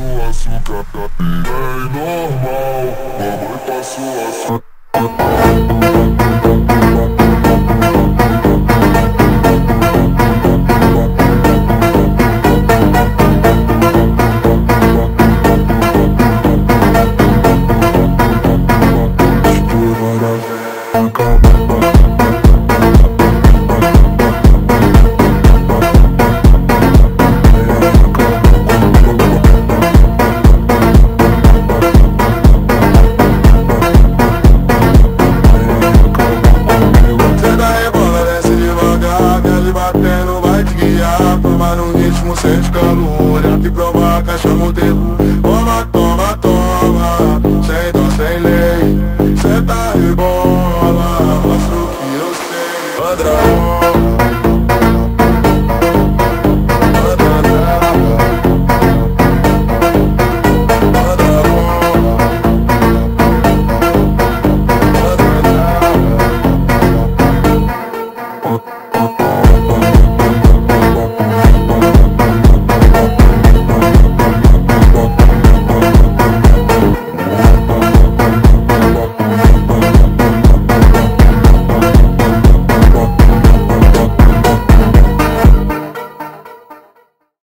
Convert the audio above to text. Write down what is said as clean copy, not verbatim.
passo o açúcar, bem normal. Mamãe passo o açúcar. Batendo vai te guiar, toma no ritmo, sente calor. Olha que prova, caixa, modelo.